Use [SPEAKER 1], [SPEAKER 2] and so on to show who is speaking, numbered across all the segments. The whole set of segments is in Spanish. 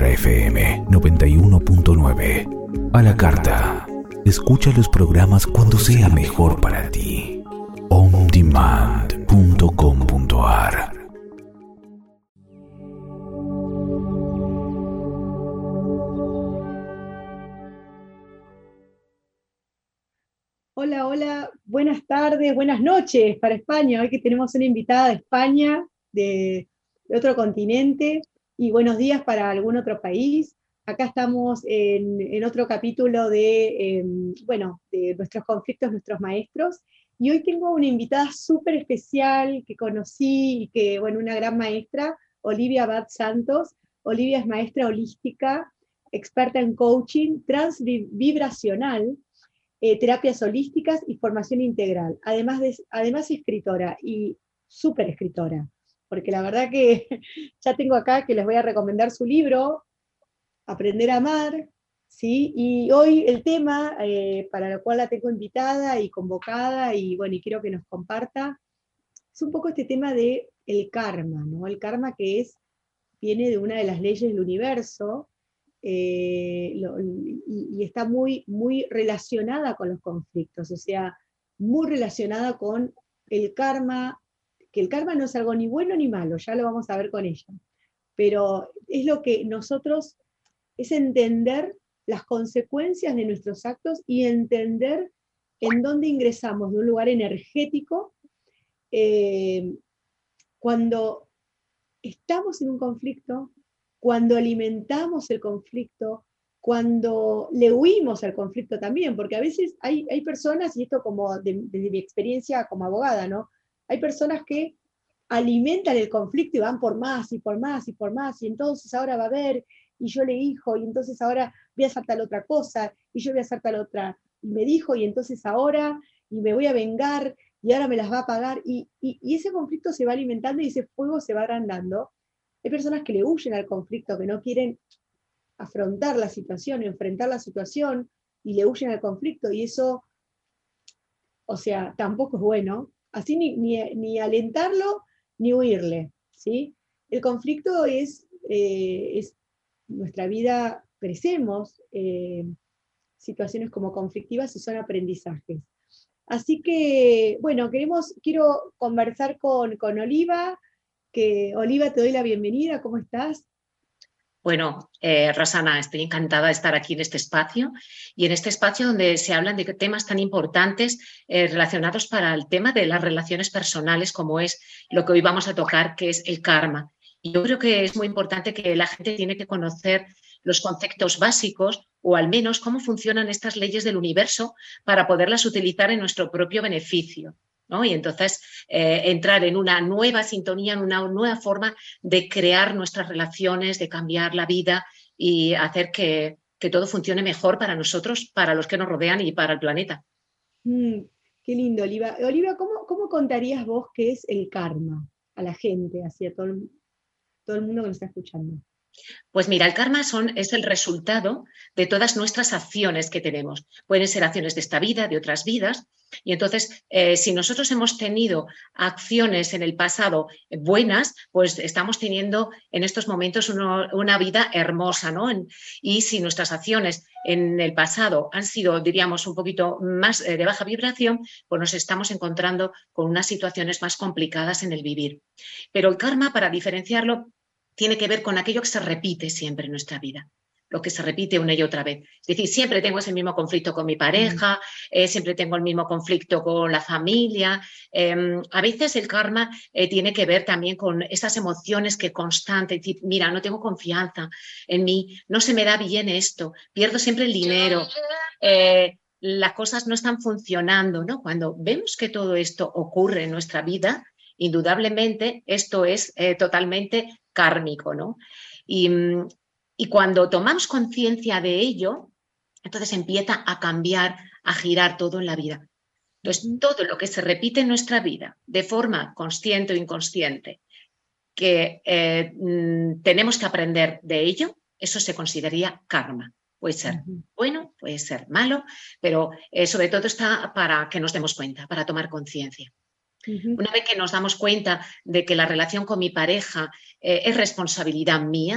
[SPEAKER 1] FM 91.9. A la carta. Escucha los programas cuando sea mejor para ti. ondemand.com.ar.
[SPEAKER 2] Hola, hola, buenas tardes, buenas noches para España. Hoy que tenemos una invitada de España, de otro continente, y buenos días para algún otro país. Acá estamos en otro capítulo de nuestros conflictos, nuestros maestros, y hoy tengo una invitada súper especial que conocí y que, una gran maestra, Olivia Abad Santos. Olivia es maestra holística, experta en coaching transvibracional, terapias holísticas y formación integral. Además escritora, y súper escritora, porque la verdad que ya tengo acá que les voy a recomendar su libro, Aprender a Amar, ¿sí? Y hoy el tema para el cual la tengo invitada y convocada, y quiero que nos comparta, es un poco este tema de el karma, ¿no? El karma viene de una de las leyes del universo, y está muy, muy relacionada con los conflictos, o sea, muy relacionada con el karma, que el karma no es algo ni bueno ni malo, ya lo vamos a ver con ella, pero es lo que nosotros, es entender las consecuencias de nuestros actos y entender en dónde ingresamos de un lugar energético cuando estamos en un conflicto, cuando alimentamos el conflicto, cuando le huimos al conflicto también, porque a veces hay personas, y esto como desde mi experiencia como abogada, ¿no? Hay personas que alimentan el conflicto y van por más y por más y por más, y entonces ahora va a haber, y yo le dijo, y entonces ahora voy a hacer tal otra cosa, y yo voy a hacer tal otra, y me dijo, y entonces ahora, y me voy a vengar, y ahora me las va a pagar, y ese conflicto se va alimentando y ese fuego se va agrandando. Hay personas que le huyen al conflicto, que no quieren afrontar la situación, enfrentar la situación, y le huyen al conflicto, y eso, o sea, tampoco es bueno. Así ni alentarlo, ni huirle, ¿sí? El conflicto es nuestra vida, crecemos, situaciones como conflictivas y son aprendizajes. Así que, quiero conversar con Oliva, Oliva, te doy la bienvenida, ¿cómo estás?
[SPEAKER 3] Bueno, Rosana, estoy encantada de estar aquí en este espacio y en este espacio donde se hablan de temas tan importantes relacionados para el tema de las relaciones personales, como es lo que hoy vamos a tocar, que es el karma. Y yo creo que es muy importante que la gente tiene que conocer los conceptos básicos o al menos cómo funcionan estas leyes del universo para poderlas utilizar en nuestro propio beneficio, ¿no? Y entonces entrar en una nueva sintonía, en una nueva forma de crear nuestras relaciones, de cambiar la vida y hacer que todo funcione mejor para nosotros, para los que nos rodean y para el planeta.
[SPEAKER 2] Qué lindo, Oliva. Oliva, ¿cómo contarías vos qué es el karma a la gente, hacia todo el mundo que nos está escuchando?
[SPEAKER 3] Pues mira, el karma es el resultado de todas nuestras acciones que tenemos. Pueden ser acciones de esta vida, de otras vidas. Y entonces, si nosotros hemos tenido acciones en el pasado buenas, pues estamos teniendo en estos momentos una vida hermosa, ¿no? Y si nuestras acciones en el pasado han sido, diríamos, un poquito más de baja vibración, pues nos estamos encontrando con unas situaciones más complicadas en el vivir. Pero el karma, para diferenciarlo, tiene que ver con aquello que se repite siempre en nuestra vida, lo que se repite una y otra vez. Es decir, siempre tengo ese mismo conflicto con mi pareja, siempre tengo el mismo conflicto con la familia. A veces el karma tiene que ver también con esas emociones que constante, decir, mira, no tengo confianza en mí, no se me da bien esto, pierdo siempre el dinero, las cosas no están funcionando, ¿no? Cuando vemos que todo esto ocurre en nuestra vida, indudablemente esto es totalmente kármico, ¿no? Y cuando tomamos conciencia de ello, entonces empieza a cambiar, a girar todo en la vida. Entonces, todo lo que se repite en nuestra vida de forma consciente o inconsciente, que tenemos que aprender de ello, eso se consideraría karma. Puede ser bueno, puede ser malo, pero sobre todo está para que nos demos cuenta, para tomar conciencia. Una vez que nos damos cuenta de que la relación con mi pareja es responsabilidad mía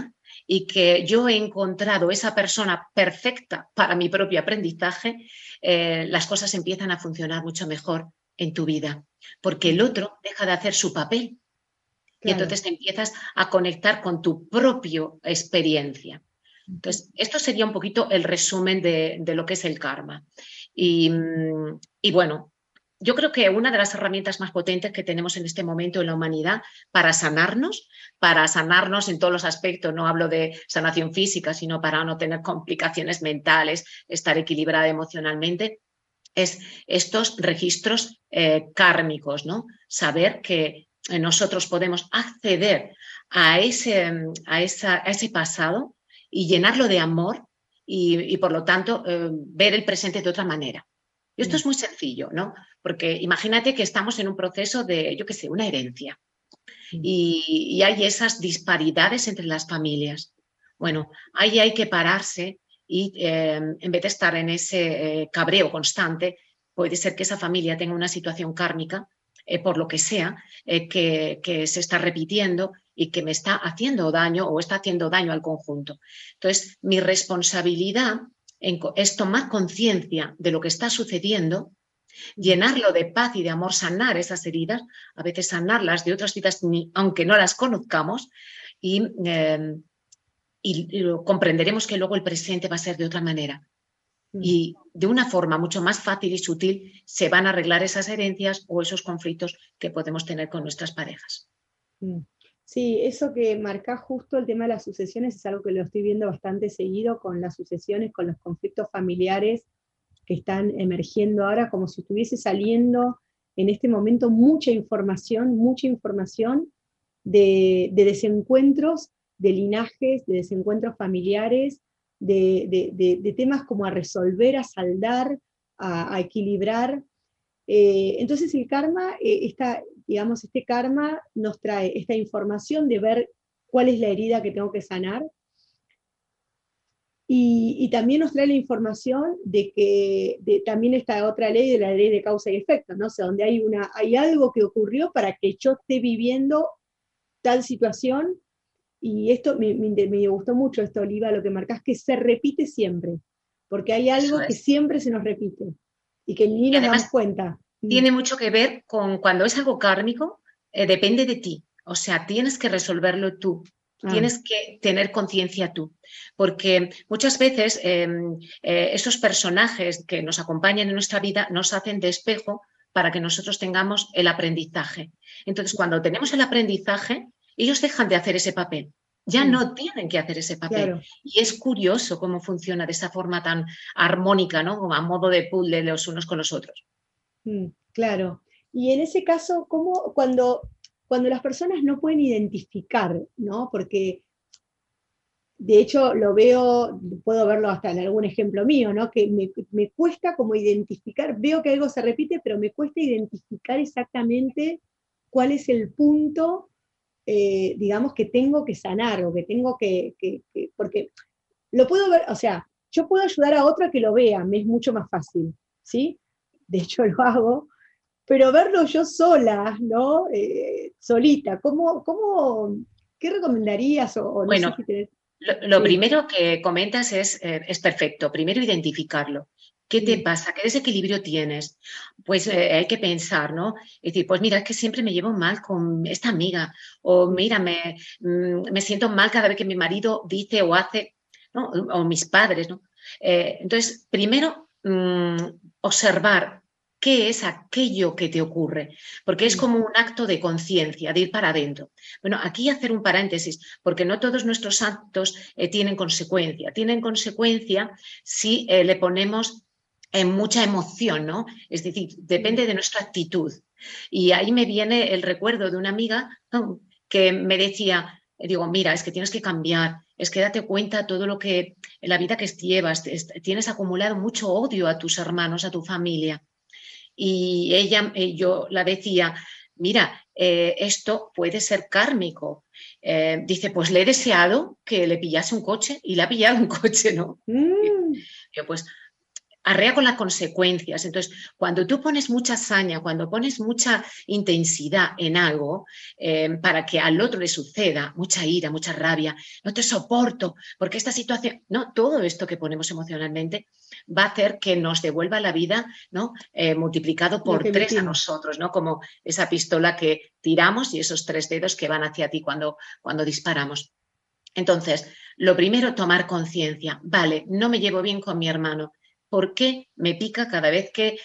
[SPEAKER 3] y que yo he encontrado esa persona perfecta para mi propio aprendizaje, las cosas empiezan a funcionar mucho mejor en tu vida, porque el otro deja de hacer su papel. Y entonces te empiezas a conectar con tu propia experiencia. Entonces, esto sería un poquito el resumen de lo que es el karma. Y bueno, yo creo que una de las herramientas más potentes que tenemos en este momento en la humanidad para sanarnos en todos los aspectos, no hablo de sanación física, sino para no tener complicaciones mentales, estar equilibrada emocionalmente, es estos registros kármicos, ¿no? Saber que nosotros podemos acceder a ese pasado y llenarlo de amor y por lo tanto, ver el presente de otra manera. Y esto es muy sencillo, ¿no? Porque imagínate que estamos en un proceso de, yo qué sé, una herencia y hay esas disparidades entre las familias. Bueno, ahí hay que pararse y en vez de estar en ese cabreo constante, puede ser que esa familia tenga una situación kármica por lo que sea, que se está repitiendo y que me está haciendo daño o está haciendo daño al conjunto. Entonces, mi responsabilidad es tomar conciencia de lo que está sucediendo, llenarlo de paz y de amor, sanar esas heridas, a veces sanarlas de otras vidas, aunque no las conozcamos, y comprenderemos que luego el presente va a ser de otra manera. Y de una forma mucho más fácil y sutil se van a arreglar esas herencias o esos conflictos que podemos tener con nuestras parejas.
[SPEAKER 2] Sí, eso que marcás justo el tema de las sucesiones es algo que lo estoy viendo bastante seguido con las sucesiones, con los conflictos familiares que están emergiendo ahora, como si estuviese saliendo en este momento mucha información de desencuentros, de linajes, de desencuentros familiares, de temas como a resolver, a saldar, a equilibrar. Entonces el karma, este karma nos trae esta información de ver cuál es la herida que tengo que sanar, y también nos trae la información de que también esta otra ley, de la ley de causa y efecto, ¿no? O sea, donde hay algo que ocurrió para que yo esté viviendo tal situación. Y esto me gustó mucho, esto, Oliva, lo que marcás, que se repite siempre, porque hay algo que siempre se nos repite y que ni nos damos cuenta.
[SPEAKER 3] Tiene mucho que ver con cuando es algo kármico, depende de ti, o sea, tienes que resolverlo tú. Tienes que tener conciencia tú, porque muchas veces esos personajes que nos acompañan en nuestra vida nos hacen de espejo para que nosotros tengamos el aprendizaje. Entonces, cuando tenemos el aprendizaje, ellos dejan de hacer ese papel, ya no tienen que hacer ese papel. Claro. Y es curioso cómo funciona de esa forma tan armónica, ¿no? A modo de puzzle los unos con los otros.
[SPEAKER 2] Claro. Y en ese caso, ¿cómo cuando las personas no pueden identificar, ¿no? Porque de hecho puedo verlo hasta en algún ejemplo mío, ¿no? Que me cuesta como identificar, veo que algo se repite, pero me cuesta identificar exactamente cuál es el punto, digamos, que tengo que sanar, o que tengo que porque lo puedo ver, o sea, yo puedo ayudar a otro a que lo vea, me es mucho más fácil, ¿sí? De hecho lo hago, pero verlo yo sola, ¿no? Solita, ¿qué recomendarías?
[SPEAKER 3] Bueno, no sé si tenés... lo primero que comentas es perfecto. Primero, identificarlo. ¿Qué te pasa? ¿Qué desequilibrio tienes? Pues hay que pensar, ¿no? Es decir, pues mira, es que siempre me llevo mal con esta amiga, o mira, me siento mal cada vez que mi marido dice o hace, ¿no? O mis padres, ¿no? Entonces, primero, observar qué es aquello que te ocurre, porque es como un acto de conciencia, de ir para adentro. Bueno, aquí hacer un paréntesis, porque no todos nuestros actos tienen consecuencia. Tienen consecuencia si le ponemos mucha emoción, ¿no? Es decir, depende de nuestra actitud. Y ahí me viene el recuerdo de una amiga que me decía, digo, mira, es que tienes que cambiar, es que date cuenta todo lo que, en la vida que llevas, tienes acumulado mucho odio a tus hermanos, a tu familia. Y yo la decía, mira, esto puede ser kármico. Dice, pues le he deseado que le pillase un coche y le ha pillado un coche, ¿no? Yo, pues, arrea con las consecuencias. Entonces, cuando tú pones mucha saña, cuando pones mucha intensidad en algo para que al otro le suceda, mucha ira, mucha rabia, no te soporto, porque esta situación, no, todo esto que ponemos emocionalmente va a hacer que nos devuelva la vida, ¿no? Multiplicado por 3 a nosotros, ¿no? Como esa pistola que tiramos y esos 3 dedos que van hacia ti cuando disparamos. Entonces, lo primero, tomar conciencia. Vale, no me llevo bien con mi hermano. ¿Por qué me pica cada vez que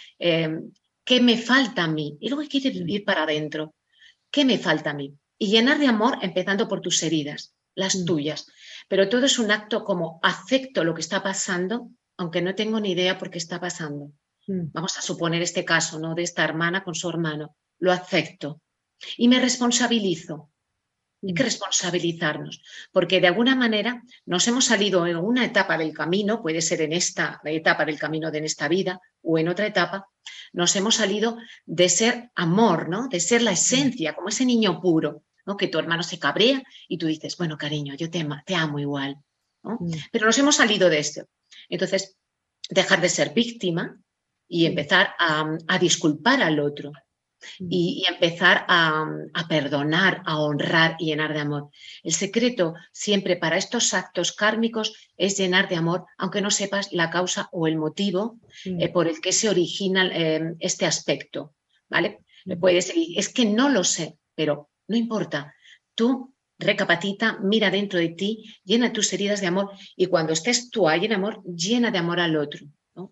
[SPEAKER 3] qué me falta a mí? Y luego hay que ir para adentro. ¿Qué me falta a mí? Y llenar de amor empezando por tus heridas, las tuyas. Pero todo es un acto como acepto lo que está pasando, aunque no tengo ni idea por qué está pasando. Vamos a suponer este caso, ¿no? De esta hermana con su hermano. Lo acepto y me responsabilizo. Hay que responsabilizarnos, porque de alguna manera nos hemos salido en una etapa del camino, puede ser en esta etapa del camino de esta vida o en otra etapa, nos hemos salido de ser amor, ¿no? De ser la esencia, como ese niño puro, ¿no? Que tu hermano se cabrea y tú dices, bueno, cariño, yo te amo igual, ¿no? Pero nos hemos salido de esto. Entonces, dejar de ser víctima y empezar a disculpar al otro. Y empezar a perdonar, a honrar y llenar de amor. El secreto siempre para estos actos kármicos es llenar de amor, aunque no sepas la causa o el motivo por el que se origina este aspecto, ¿vale? Puedes decir, es que no lo sé, pero no importa. Tú recapacita, mira dentro de ti, llena tus heridas de amor y cuando estés tú ahí en amor, llena de amor al otro.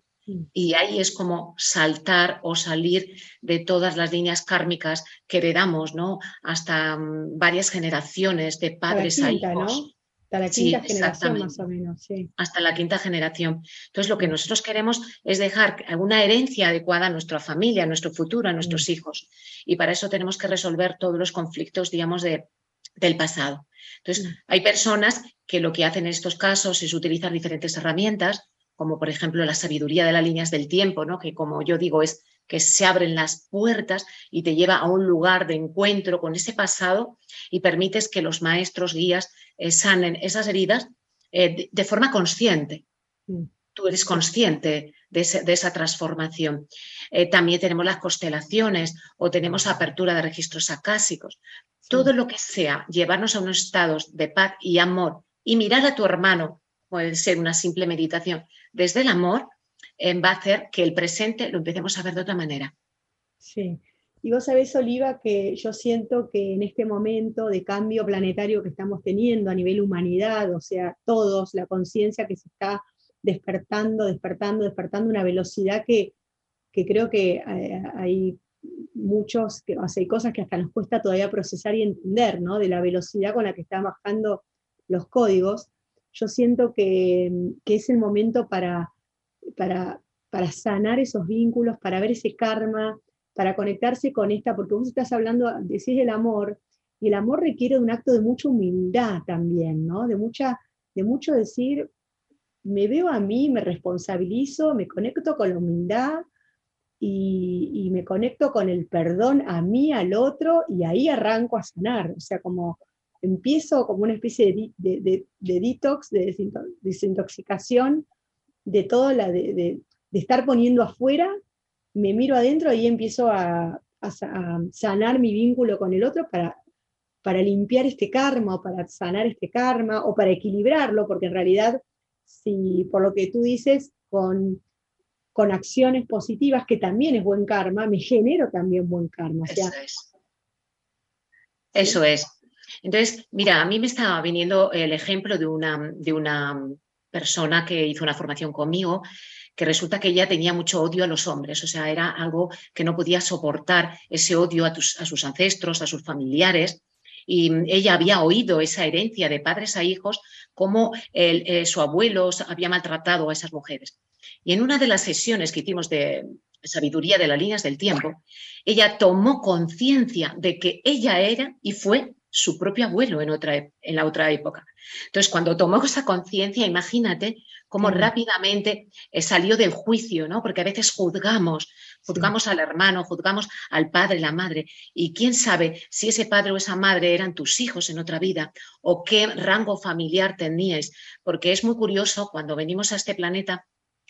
[SPEAKER 3] Y ahí es como saltar o salir de todas las líneas kármicas que heredamos, ¿no? Hasta varias generaciones de padres a hijos.
[SPEAKER 2] ¿No? Hasta la quinta generación más o menos, sí.
[SPEAKER 3] Hasta la quinta generación. Entonces lo que nosotros queremos es dejar una herencia adecuada a nuestra familia, a nuestro futuro, a nuestros hijos. Y para eso tenemos que resolver todos los conflictos, digamos, del pasado. Entonces hay personas que lo que hacen en estos casos es utilizar diferentes herramientas, como por ejemplo la sabiduría de las líneas del tiempo, ¿no? Que como yo digo es que se abren las puertas y te lleva a un lugar de encuentro con ese pasado y permites que los maestros, guías, sanen esas heridas de forma consciente. Tú eres consciente de esa transformación. También tenemos las constelaciones o tenemos apertura de registros acásicos. Todo lo que sea llevarnos a unos estados de paz y amor y mirar a tu hermano, puede ser una simple meditación, desde el amor va a hacer que el presente lo empecemos a ver de otra manera.
[SPEAKER 2] Sí, y vos sabés, Oliva, que yo siento que en este momento de cambio planetario que estamos teniendo a nivel humanidad, o sea, todos, la conciencia que se está despertando una velocidad que creo que hay muchos, o sea, hay cosas que hasta nos cuesta todavía procesar y entender, ¿no? De la velocidad con la que están bajando los códigos. Yo siento que es el momento para sanar esos vínculos, para ver ese karma, para conectarse con porque vos estás hablando, decís del amor, y el amor requiere de un acto de mucha humildad también, ¿no? De mucho decir, me veo a mí, me responsabilizo, me conecto con la humildad, y me conecto con el perdón a mí, al otro, y ahí arranco a sanar, o sea, como empiezo como una especie de detox, de desintoxicación, de todo de estar poniendo afuera, me miro adentro y empiezo a sanar mi vínculo con el otro para limpiar este karma, o para sanar este karma, o para equilibrarlo, porque en realidad, si por lo que tú dices, con acciones positivas, que también es buen karma, me genero también buen karma. O sea,
[SPEAKER 3] Eso es. Entonces, mira, a mí me estaba viniendo el ejemplo de una persona que hizo una formación conmigo, que resulta que ella tenía mucho odio a los hombres, o sea, era algo que no podía soportar, ese odio a sus ancestros, a sus familiares, y ella había oído esa herencia de padres a hijos, cómo su abuelo había maltratado a esas mujeres. Y en una de las sesiones que hicimos de sabiduría de las líneas del tiempo, ella tomó conciencia de que ella era y fue su propio abuelo en la otra época. Entonces, cuando tomó esa conciencia, imagínate cómo rápidamente salió del juicio, ¿no? Porque a veces juzgamos al hermano, juzgamos al padre, la madre, y quién sabe si ese padre o esa madre eran tus hijos en otra vida o qué rango familiar teníais, porque es muy curioso cuando venimos a este planeta.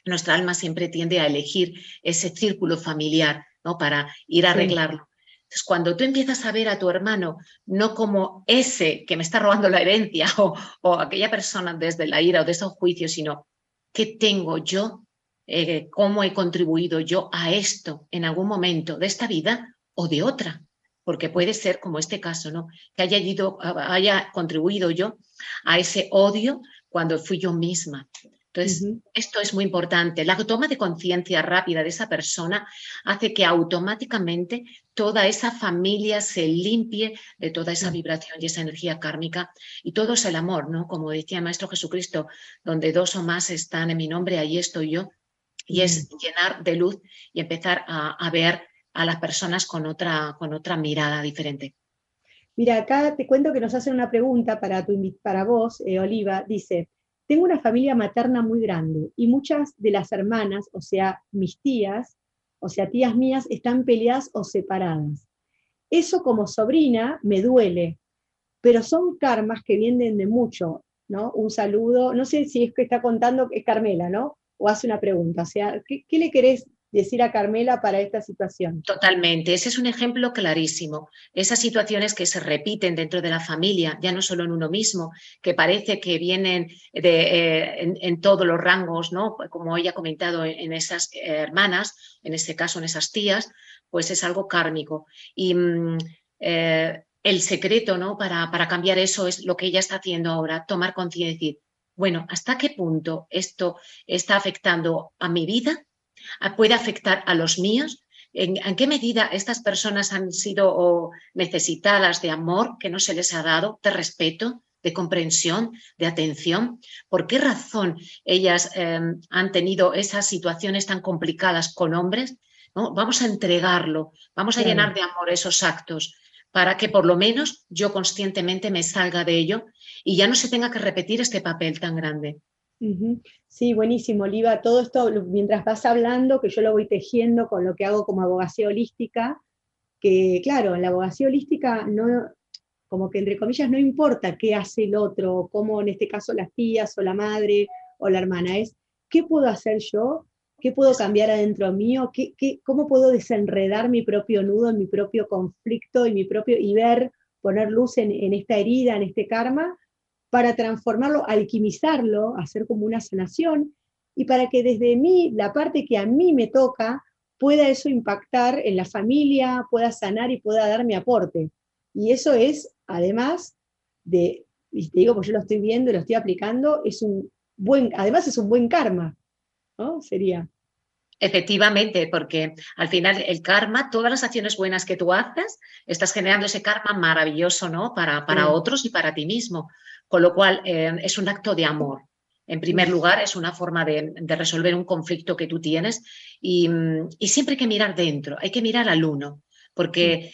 [SPEAKER 3] nuestra alma siempre tiende a elegir ese círculo familiar, ¿no? Para ir a
[SPEAKER 2] Sí.
[SPEAKER 3] arreglarlo. Entonces, cuando tú empiezas a ver a tu hermano no como ese que me está robando la herencia o aquella persona desde la ira o desde el juicio, sino qué tengo yo, cómo he contribuido yo a esto en algún momento de esta vida o de otra, porque puede ser como este caso, ¿no? Que haya contribuido yo a ese odio cuando fui yo misma. Entonces, esto es muy importante. La toma de conciencia rápida de esa persona hace que automáticamente toda esa familia se limpie de toda esa vibración y esa energía kármica. Y todo es el amor, ¿no? Como decía el Maestro Jesucristo, donde dos o más están en mi nombre, ahí estoy yo. Y es llenar de luz y empezar a ver a las personas con otra mirada diferente.
[SPEAKER 2] Mira, acá te cuento que nos hacen una pregunta para vos, Oliva. Dice, tengo una familia materna muy grande y muchas de las hermanas, o sea, mis tías, o sea, tías mías, están peleadas o separadas. Eso como sobrina me duele, pero son karmas que vienen de mucho, ¿no? Un saludo, no sé si es que está contando, es Carmela, ¿no? O hace una pregunta, o sea, ¿qué le querés decir a Carmela para esta situación?
[SPEAKER 3] Totalmente, ese es un ejemplo clarísimo. Esas situaciones que se repiten dentro de la familia, ya no solo en uno mismo, que parece que vienen en todos los rangos, ¿no? Como ella ha comentado, en esas hermanas, en este caso en esas tías, pues es algo kármico. Y el secreto, ¿no? Para cambiar eso es lo que ella está haciendo ahora, tomar conciencia y decir, bueno, ¿hasta qué punto esto está afectando a mi vida? ¿Puede afectar a los míos? ¿En qué medida estas personas han sido necesitadas de amor que no se les ha dado, de respeto, de comprensión, de atención? ¿Por qué razón ellas han tenido esas situaciones tan complicadas con hombres? ¿No? Vamos a entregarlo, vamos a llenar de amor esos actos para que por lo menos yo conscientemente me salga de ello y ya no se tenga que repetir este papel tan grande.
[SPEAKER 2] Sí, buenísimo, Oliva. Todo esto, mientras vas hablando, que yo lo voy tejiendo con lo que hago como abogacía holística, que claro, en la abogacía holística no, como que entre comillas no importa qué hace el otro, como en este caso las tías o la madre o la hermana, es qué puedo hacer yo, qué puedo cambiar adentro mío, cómo puedo desenredar mi propio nudo, mi propio conflicto y ver, poner luz en esta herida, en este karma, para transformarlo, alquimizarlo, hacer como una sanación, y para que desde mí, la parte que a mí me toca, pueda eso impactar en la familia, pueda sanar y pueda dar mi aporte. Y eso es, además y te digo, pues yo lo estoy viendo y lo estoy aplicando, además es un buen karma, ¿no? Sería.
[SPEAKER 3] Efectivamente, porque al final el karma, todas las acciones buenas que tú haces, estás generando ese karma maravilloso, ¿no? Para otros y para ti mismo. Con lo cual, es un acto de amor. En primer lugar, es una forma de resolver un conflicto que tú tienes y siempre hay que mirar dentro, hay que mirar al uno, porque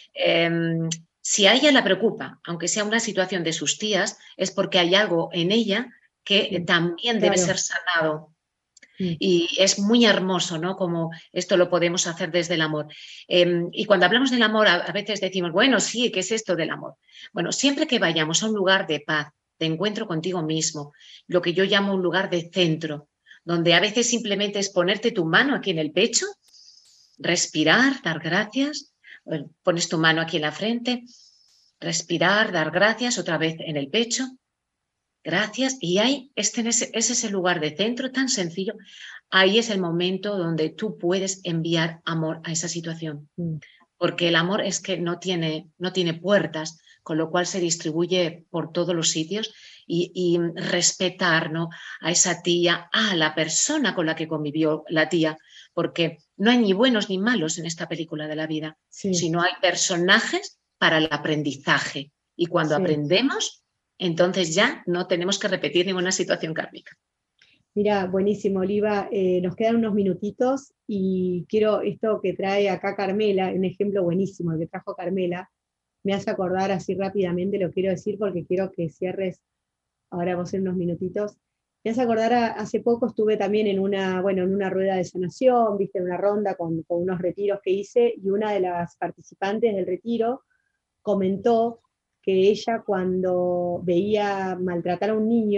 [SPEAKER 3] si a ella la preocupa, aunque sea una situación de sus tías, es porque hay algo en ella que también debe ser sanado. Y es muy hermoso, ¿no? Como esto lo podemos hacer desde el amor. Y cuando hablamos del amor, a veces decimos, bueno, sí, ¿qué es esto del amor? Bueno, siempre que vayamos a un lugar de paz, de encuentro contigo mismo, lo que yo llamo un lugar de centro, donde a veces simplemente es ponerte tu mano aquí en el pecho, respirar, dar gracias, pones tu mano aquí en la frente, respirar, dar gracias, otra vez en el pecho. Gracias. Y ahí es ese lugar de centro tan sencillo. Ahí es el momento donde tú puedes enviar amor a esa situación. Porque el amor es que no tiene puertas, con lo cual se distribuye por todos los sitios y respetar, ¿no? A esa tía, a la persona con la que convivió la tía, porque no hay ni buenos ni malos en esta película de la vida, sino hay personajes para el aprendizaje. Y cuando aprendemos, entonces ya no tenemos que repetir ninguna situación kármica.
[SPEAKER 2] Mira, buenísimo, Oliva. Nos quedan unos minutitos y quiero esto que trae acá Carmela, un ejemplo buenísimo, el que trajo Carmela, me hace acordar así rápidamente, lo quiero decir porque quiero que cierres ahora vos en unos minutitos. Me hace acordar, hace poco estuve también en una rueda de sanación, viste, en una ronda con unos retiros que hice, y una de las participantes del retiro comentó que ella cuando veía maltratar a un niño,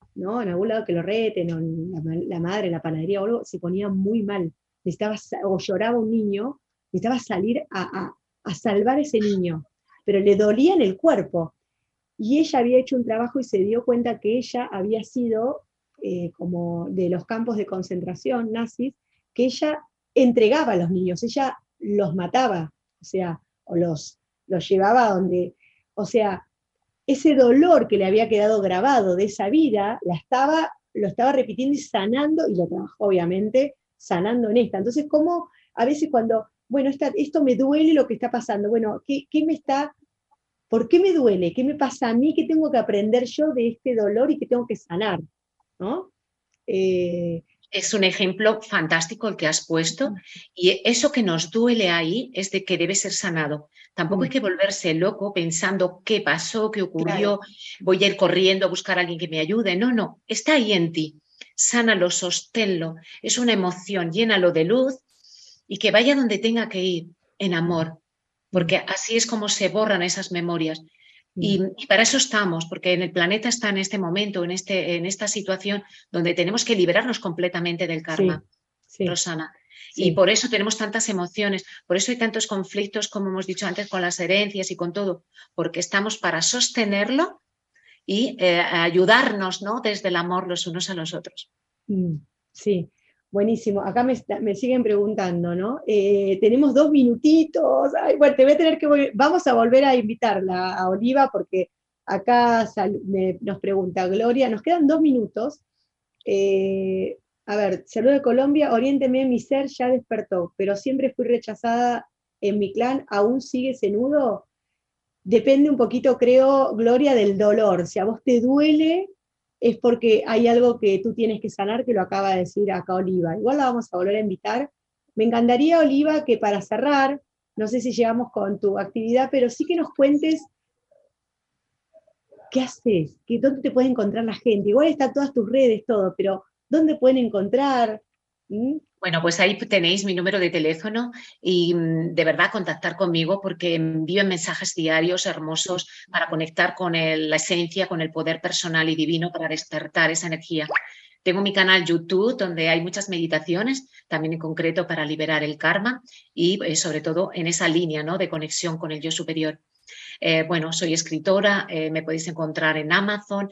[SPEAKER 2] ¿no? En algún lado que lo reten, o la madre en la panadería o algo, se ponía muy mal. O lloraba un niño, necesitaba salir a salvar a ese niño, pero le dolía en el cuerpo. Y ella había hecho un trabajo y se dio cuenta que ella había sido como de los campos de concentración nazis, que ella entregaba a los niños, ella los mataba, o sea, o los llevaba a donde, o sea, ese dolor que le había quedado grabado de esa vida, lo estaba repitiendo y sanando, y lo trabajó obviamente sanando en esta. Entonces, como a veces cuando, bueno, esto me duele lo que está pasando, bueno, ¿por qué me duele? ¿Qué me pasa a mí? ¿Qué tengo que aprender yo de este dolor y qué tengo que sanar? ¿No?
[SPEAKER 3] Es un ejemplo fantástico el que has puesto, y eso que nos duele ahí es de que debe ser sanado. Tampoco hay que volverse loco pensando qué pasó, qué ocurrió, claro, voy a ir corriendo a buscar a alguien que me ayude. No, está ahí en ti. Sánalo, sosténlo. Es una emoción, llénalo de luz y que vaya donde tenga que ir, en amor, porque así es como se borran esas memorias. Y para eso estamos, porque en el planeta está en este momento, en esta situación donde tenemos que liberarnos completamente del karma, sí. Rosana. Sí. Y por eso tenemos tantas emociones, por eso hay tantos conflictos, como hemos dicho antes, con las herencias y con todo, porque estamos para sostenerlo y ayudarnos, ¿no?, desde el amor los unos a los otros.
[SPEAKER 2] Sí. Buenísimo. Acá me siguen preguntando, ¿no? Tenemos 2 minutitos. Ay, bueno, te voy a tener que vamos a volver a invitarla a Oliva, porque acá nos pregunta Gloria, nos quedan 2 minutos. A ver, saludo de Colombia, oriénteme, mi ser ya despertó, pero siempre fui rechazada en mi clan, ¿aún sigue ese nudo? Depende un poquito, creo, Gloria, del dolor. Si a vos te duele, es porque hay algo que tú tienes que sanar, que lo acaba de decir acá Oliva. Igual la vamos a volver a invitar. Me encantaría, Oliva, que para cerrar, no sé si llegamos con tu actividad, pero sí que nos cuentes qué haces, dónde te puede encontrar la gente. Igual están todas tus redes, todo, pero ¿dónde pueden encontrar?
[SPEAKER 3] Bueno, pues ahí tenéis mi número de teléfono y de verdad contactar conmigo, porque envío mensajes diarios hermosos para conectar con la esencia, con el poder personal y divino, para despertar esa energía. Tengo mi canal YouTube, donde hay muchas meditaciones, también en concreto para liberar el karma y sobre todo en esa línea, ¿no?, de conexión con el yo superior. Bueno, soy escritora, me podéis encontrar en Amazon,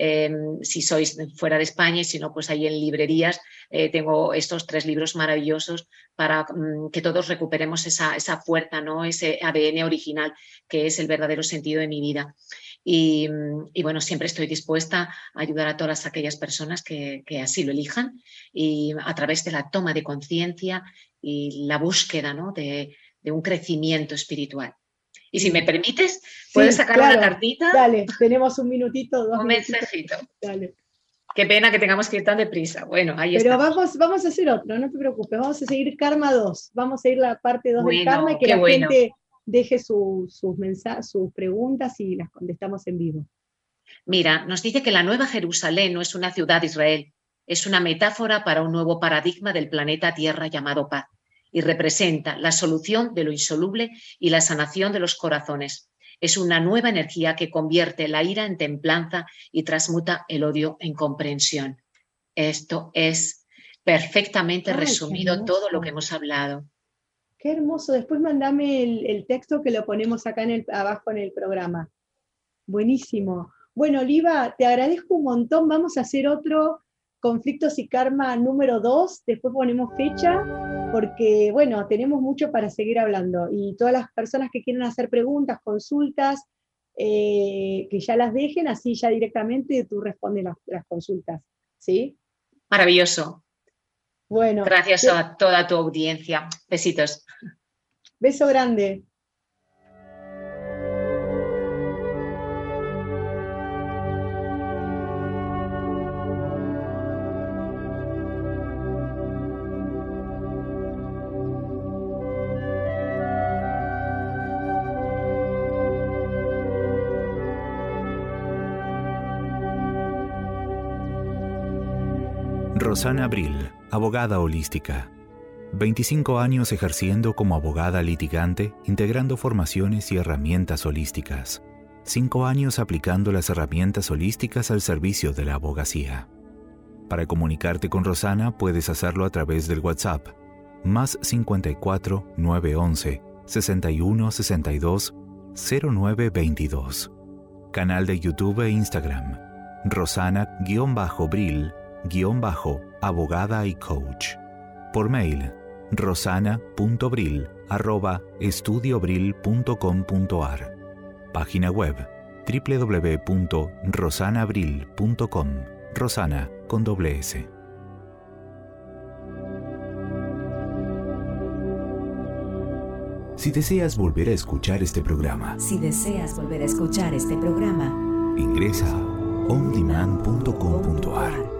[SPEAKER 3] si sois fuera de España, y si no, pues ahí en librerías. Tengo estos 3 libros maravillosos para que todos recuperemos esa fuerza, ¿no?, ese ADN original, que es el verdadero sentido de mi vida. Y bueno, siempre estoy dispuesta a ayudar a todas aquellas personas que así lo elijan, y a través de la toma de conciencia y la búsqueda, ¿no?, de un crecimiento espiritual. Y si me permites, ¿puedes sacar una cartita?
[SPEAKER 2] Dale, tenemos un minutito, 2
[SPEAKER 3] un
[SPEAKER 2] minutitos.
[SPEAKER 3] Mensajito.
[SPEAKER 2] Dale.
[SPEAKER 3] Qué pena que tengamos que ir tan deprisa. Bueno, ahí está.
[SPEAKER 2] Pero vamos a hacer otro, no te preocupes. Vamos a seguir Karma 2. Vamos a ir a la parte 2 del Karma, y que la gente deje sus preguntas y las contestamos en vivo.
[SPEAKER 3] Mira, nos dice que la Nueva Jerusalén no es una ciudad de Israel, es una metáfora para un nuevo paradigma del planeta Tierra llamado paz, y representa la solución de lo insoluble y la sanación de los corazones. Es una nueva energía que convierte la ira en templanza y transmuta el odio en comprensión. Esto es perfectamente resumido todo lo que hemos hablado.
[SPEAKER 2] Qué hermoso. Después mandame el texto, que lo ponemos acá abajo en el programa. Buenísimo. Bueno, Oliva, te agradezco un montón. Vamos a hacer otro Conflictos y Karma número 2. Después ponemos fecha, porque, bueno, tenemos mucho para seguir hablando. Y todas las personas que quieran hacer preguntas, consultas, que ya las dejen, así ya directamente tú respondes las consultas. ¿Sí?
[SPEAKER 3] Maravilloso.
[SPEAKER 2] Bueno.
[SPEAKER 3] Gracias a toda tu audiencia. Besitos.
[SPEAKER 2] Beso grande.
[SPEAKER 1] Rosana Abril, abogada holística. 25 años ejerciendo como abogada litigante, integrando formaciones y herramientas holísticas. 5 años aplicando las herramientas holísticas al servicio de la abogacía. Para comunicarte con Rosana puedes hacerlo a través del WhatsApp más 54 911 61 62 0922. Canal de YouTube e Instagram Rosana-Brill-abogada y coach. Por mail rosana.brill@estudiobrill.com.ar. Página web www.rosanabrill.com. Rosana con doble S. Si deseas volver a escuchar este programa,
[SPEAKER 4] ingresa a ondemand.com.ar.